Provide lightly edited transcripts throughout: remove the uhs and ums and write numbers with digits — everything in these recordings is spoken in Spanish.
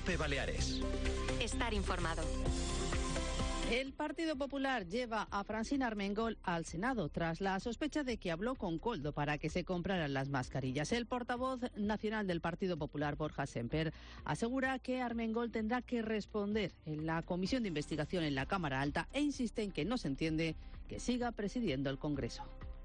Cope Baleares. Estar informado. El Partido Popular lleva a Francina Armengol al Senado tras la sospecha de que habló con Koldo para que se compraran las mascarillas. El portavoz nacional del Partido Popular, Borja Semper, asegura que Armengol tendrá que responder en la comisión de investigación en la Cámara Alta e insiste en que no se entiende que siga presidiendo el Congreso.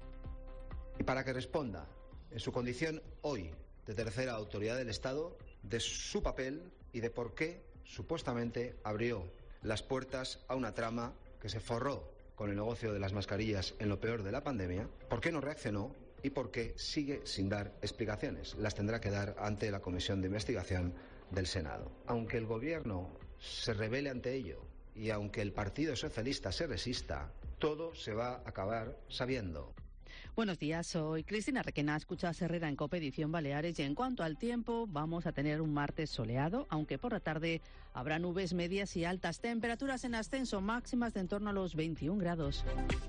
Y para que responda, en su condición hoy de tercera autoridad del Estado, de su papel y de por qué supuestamente abrió las puertas a una trama que se forró con el negocio de las mascarillas en lo peor de la pandemia, por qué no reaccionó y por qué sigue sin dar explicaciones. Las tendrá que dar ante la Comisión de Investigación del Senado. Aunque el Gobierno se rebele ante ello y aunque el Partido Socialista se resista, todo se va a acabar sabiendo. Buenos días, soy Cristina Requena, escuchas Herrera en Cope Edición Baleares y en cuanto al tiempo vamos a tener un martes soleado, aunque por la tarde habrá nubes medias y altas, temperaturas en ascenso, máximas de en torno a los 21 grados.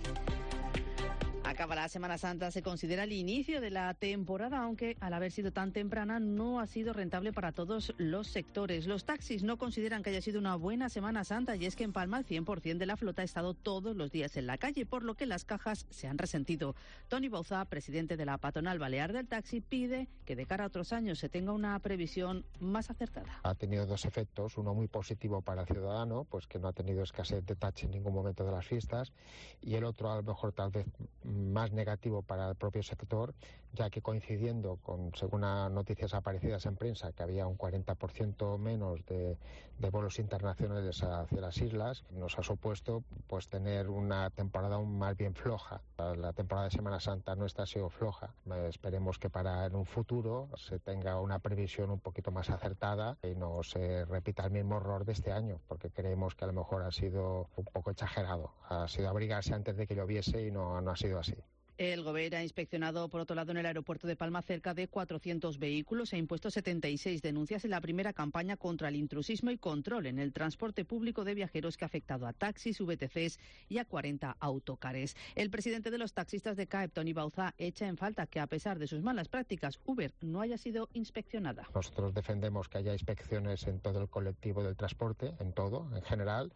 Acaba la Semana Santa, se considera el inicio de la temporada, aunque al haber sido tan temprana no ha sido rentable para todos los sectores. Los taxis no consideran que haya sido una buena Semana Santa y es que en Palma el 100% de la flota ha estado todos los días en la calle, por lo que las cajas se han resentido. Toni Bauzá, presidente de la patronal balear del taxi, pide que de cara a otros años se tenga una previsión más acertada. Ha tenido dos efectos, uno muy positivo para el ciudadano, pues que no ha tenido escasez de taxi en ningún momento de las fiestas, y el otro a lo mejor tal vez más negativo para el propio sector, ya que coincidiendo con, según noticias aparecidas en prensa, que había un 40% menos de vuelos internacionales hacia las islas, nos ha supuesto pues tener una temporada aún más bien floja. La temporada de Semana Santa nuestra ha sido floja. Esperemos que para en un futuro se tenga una previsión un poquito más acertada y no se repita el mismo error de este año, porque creemos que a lo mejor ha sido un poco exagerado. Ha sido abrigarse antes de que lloviese y no ha sido así. El Gobierno ha inspeccionado, por otro lado, en el aeropuerto de Palma cerca de 400 vehículos e ha impuesto 76 denuncias en la primera campaña contra el intrusismo y control en el transporte público de viajeros que ha afectado a taxis, VTCs y a 40 autocares. El presidente de los taxistas de CAEP, Toni Bauzá, echa en falta que, a pesar de sus malas prácticas, Uber no haya sido inspeccionada. Nosotros defendemos que haya inspecciones en todo el colectivo del transporte, en todo, en general,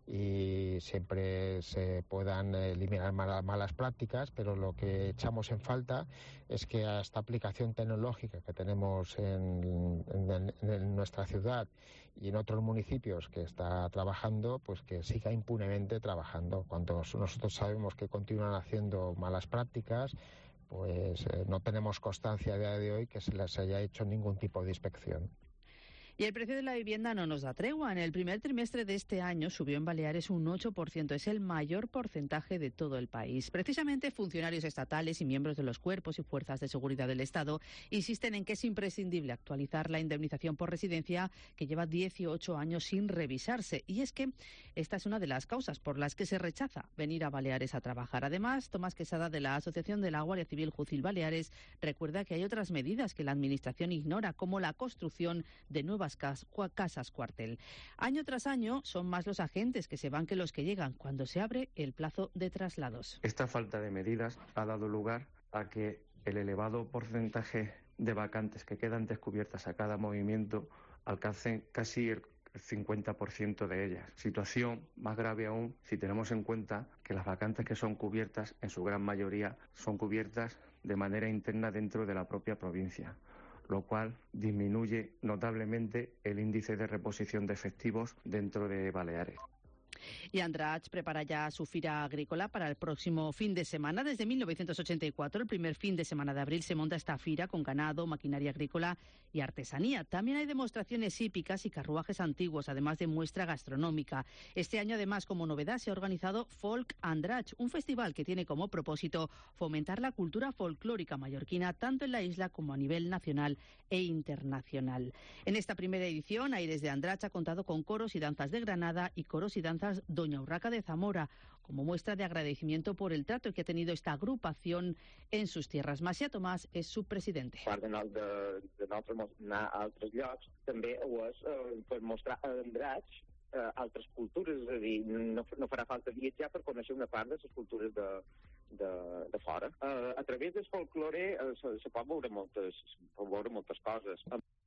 y siempre se puedan eliminar malas prácticas, pero lo que echamos en falta es que a esta aplicación tecnológica que tenemos en nuestra ciudad y en otros municipios que está trabajando, pues que siga impunemente trabajando. Cuando nosotros sabemos que continúan haciendo malas prácticas, pues no tenemos constancia a día de hoy que se les haya hecho ningún tipo de inspección. Y el precio de la vivienda no nos da tregua. En el primer trimestre de este año subió en Baleares un 8%. Es el mayor porcentaje de todo el país. Precisamente funcionarios estatales y miembros de los cuerpos y fuerzas de seguridad del Estado insisten en que es imprescindible actualizar la indemnización por residencia que lleva 18 años sin revisarse. Y es que esta es una de las causas por las que se rechaza venir a Baleares a trabajar. Además, Tomás Quesada, de la Asociación de la Guardia Civil Jucil Baleares, recuerda que hay otras medidas que la Administración ignora, como la construcción de nuevas casas cuartel. Año tras año son más los agentes que se van que los que llegan cuando se abre el plazo de traslados. Esta falta de medidas ha dado lugar a que el elevado porcentaje de vacantes que quedan descubiertas a cada movimiento alcancen casi el 50% de ellas. Situación más grave aún si tenemos en cuenta que las vacantes que son cubiertas, en su gran mayoría, son cubiertas de manera interna dentro de la propia provincia, lo cual disminuye notablemente el índice de reposición de efectivos dentro de Baleares. Y Andratx prepara ya su fira agrícola para el próximo fin de semana. Desde 1984, el primer fin de semana de abril, se monta esta fira con ganado, maquinaria agrícola y artesanía. También hay demostraciones hípicas y carruajes antiguos, además de muestra gastronómica. Este año, además, como novedad, se ha organizado Folk Andratx, un festival que tiene como propósito fomentar la cultura folclórica mallorquina, tanto en la isla como a nivel nacional e internacional. En esta primera edición, Aires de Andratx ha contado con coros y danzas de Granada y coros y danzas Doña Urraca de Zamora, como muestra de agradecimiento por el trato que ha tenido esta agrupación en sus tierras. Macià Tomàs és su presidente. Part de nosaltres anar a altres llocs també ho és per mostrar a Andratx altres cultures, és a dir, no farà falta viatjar per conèixer una part de les cultures de fora. A través del folklore se pot veure moltes coses.